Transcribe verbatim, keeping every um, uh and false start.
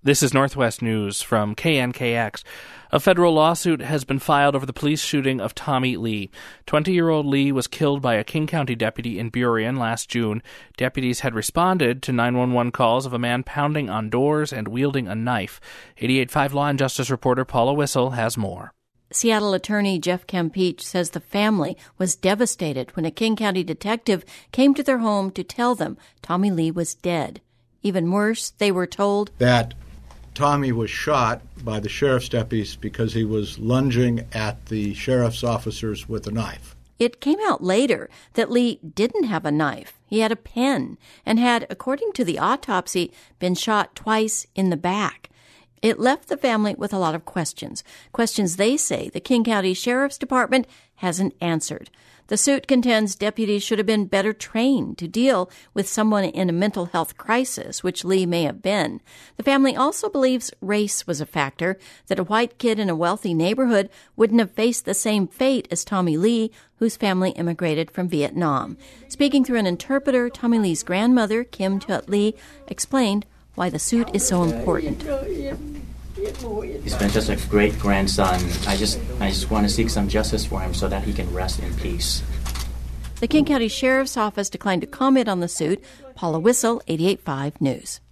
This is Northwest News from K N K X. A federal lawsuit has been filed over the police shooting of Tommy Lee. twenty-year-old Lee was killed by a King County deputy in Burien last June. Deputies had responded to nine one one calls of a man pounding on doors and wielding a knife. eighty-eight point five Law and Justice reporter Paula Whistle has more. Seattle attorney Jeff Campeach says the family was devastated when a King County detective came to their home to tell them Tommy Lee was dead. Even worse, they were told that Tommy was shot by the sheriff's deputies because he was lunging at the sheriff's officers with a knife. It came out later that Lee didn't have a knife. He had a pen and had, according to the autopsy, been shot twice in the back. It left the family with a lot of questions, questions they say the King County Sheriff's Department hasn't answered. The suit contends deputies should have been better trained to deal with someone in a mental health crisis, which Lee may have been. The family also believes race was a factor, that a white kid in a wealthy neighborhood wouldn't have faced the same fate as Tommy Lee, whose family immigrated from Vietnam. Speaking through an interpreter, Tommy Lee's grandmother, Kim Tut Lee, explained why the suit is so important. He's been just a great grandson. I just I just want to seek some justice for him so that he can rest in peace. The King County Sheriff's Office declined to comment on the suit. Paula Whistle, eighty-eight point five News.